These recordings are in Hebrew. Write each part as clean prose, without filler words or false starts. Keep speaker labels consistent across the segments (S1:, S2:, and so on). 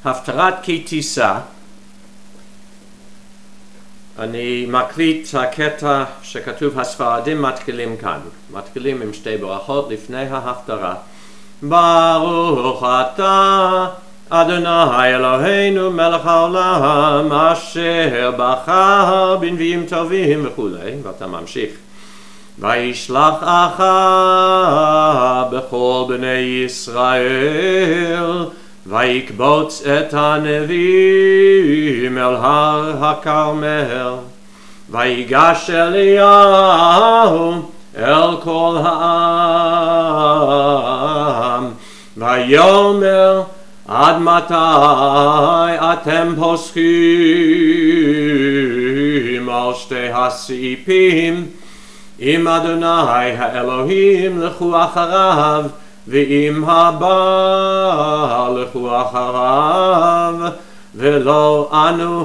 S1: הפטרת כי תישא. אני מקליט הקטע שכתוב הספרדים מתחילים כאן. מתחילים עם שתי ברכות לפני ההפטרה. ברוך אתה אדוני אלוהינו מלך העולם אשר בחר בנביאים טובים וכולי, ואתה ממשיך. וישלח אחאב בכל בני ישראל ויקבוץ את הנביאים אל הר הכרמל ויגש אליהו אל כל העם ויאמר עד מתי אתם פוסקים על שתי הסעיפים? אם אדוני האלוהים לכו אחריו ואם הבא לכו אחריו ולא אנו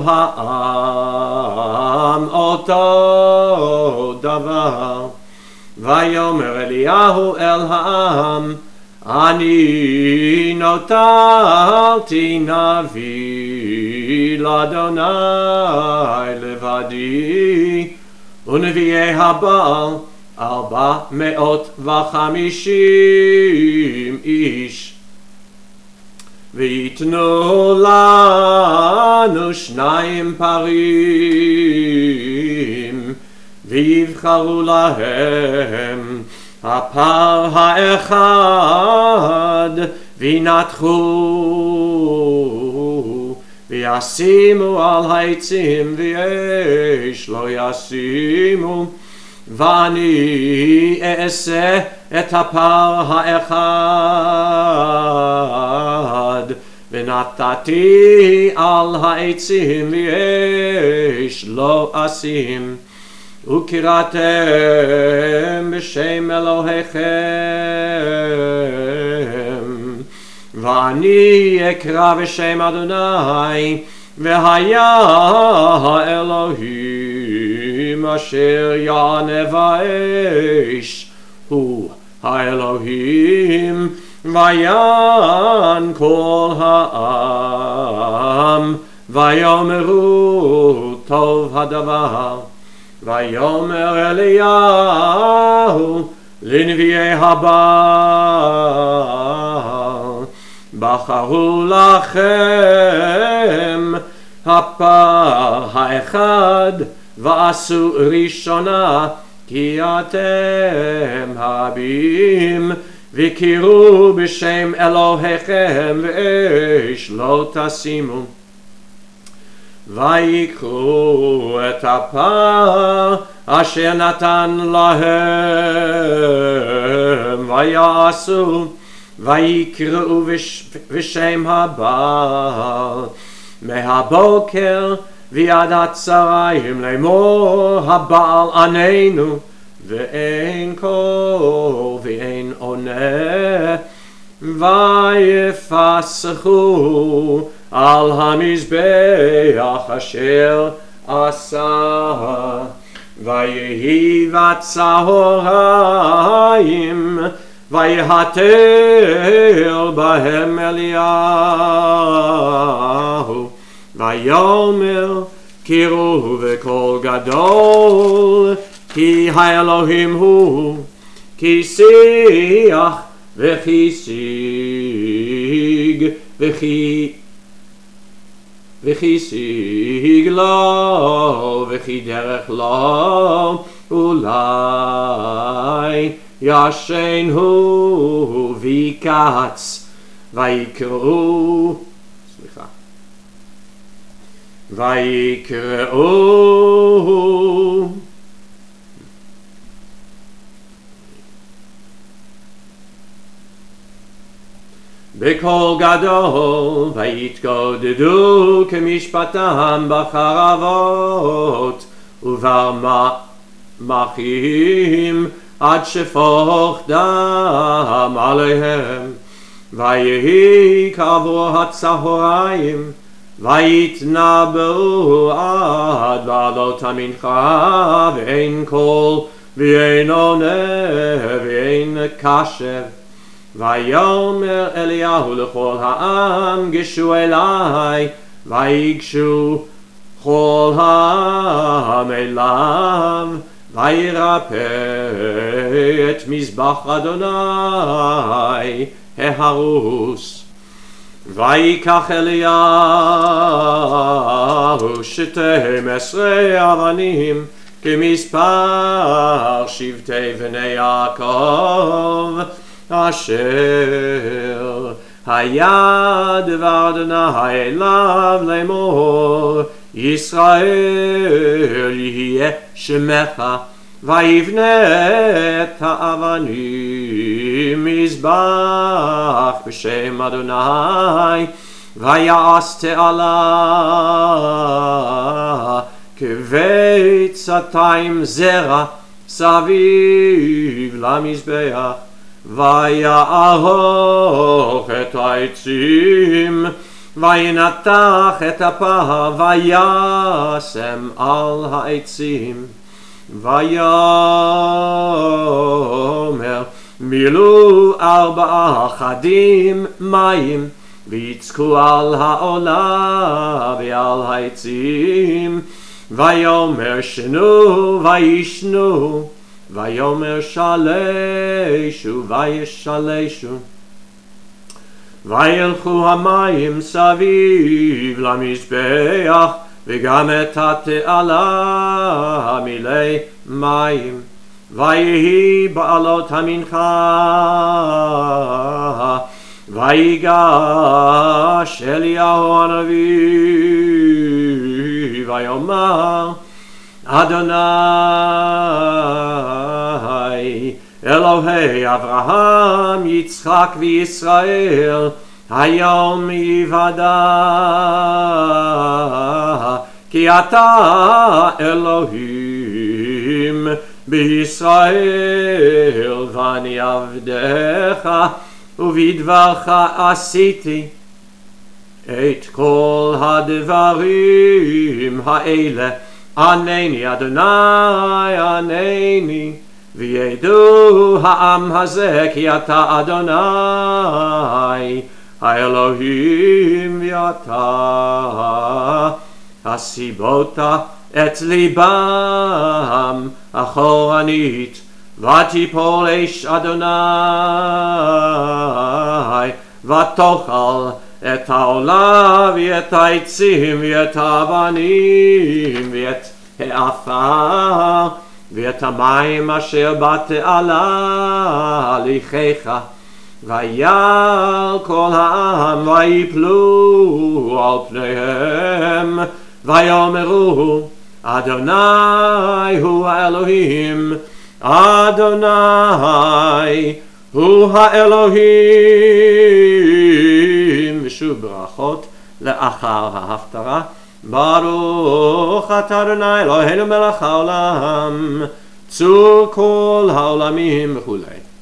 S1: העם אותו דבר. ויאמר אליהו אל העם אני נותרתי נביא לאדוני לבדי ונביאי הבעל 450 איש ויתנו לנו 2 פרים ויבחרו להם הפר האחד וינתחו וישימו על העצים ואש לא ישימו ואני אעשה את הפר האחד ונתתי על העצים ואש לא אשים וקראתם בשם אלוהיכם ואני אקרא בשם אדוני והיה האלוהים אשר יענה באש הוא האלוהים ויען כל העם ויאמרו טוב הדבר. ויאמר אליהו לנביאי הבעל בחרו לכם הפר האחד ועשו ראשונה כי אתם רבים וקראו בשם אלוהיכם ואש לא תשימו ויקחו את הפר אשר נתן להם ויעשו ויקראו בשם הבעל מהבוקר ועד הצהריים לאמור הבעל עננו ואין קול ואין עונה ויפסחו על המזבח אשר עשה ויהי בצהריים ויהתל בהם אליהו ויאמר קראו בקול גדול כי האלוהים הוא כי שיח וכי שיג וכי שיג לו וכי דרך לו אולי ישן הוא ויקץ ויקראו בקול גדול ויתגודדו כמשפטם בחרבות וברמחים עד שפוך דם עליהם ויהי כעבור הצהריים ויתנבאו עד בעלות המנחה ואין קול ואין עונה ואין קשב ויאמר אליהו לכל העם גשו אלי ויגשו כל העם אליו וירפא את מזבח אדוני ההרוס ויקח אליהו 12 אבנים כמספר שבטי בני יעקב אשר היה דבר אדוני אליו לאמור ישראל יהיה שמך ויבנה את האבנים מזבח בשם אדוני ויעש תעלה כביצתיים זרע סביב למזבח ויערוך את העצים וינתח את הפר וישם על העצים ויאמר מילאו 4 חדים מים ויצקו על העולה ועל העצים ויאמר שנו וישנו ויאמר שלשו וישלשו וילכו המים סביב למזבח וגם את התעלה מילא מים ויהי בעלות המנחה ויגש אליהו הנביא ויאמר אדוני אלוהי אברהם יצחק וישראל היום יוודע כי אתה אלוהים בישראל ואני עבדך ובדברך עשיתי את כל הדברים האלה ענני אדוני ענני וידעו העם הזה כי אתה אדוני האלוהים ואתה הסיבות את ליבם אחורנית ותיפול אש אדוני ותאכל את העולה ואת העצים ואת האבנים ואת העפר ואת המים אשר בתעלה הליכך ויעל כל העם ויפלו על פניהם ויאמרו אדוני הוא האלוהים אדוני הוא האלוהים ושוב ברכות לאחר ההפטרה ברוך אתה אדוני אלוהינו מלך העולם צור כל העולמים וכולי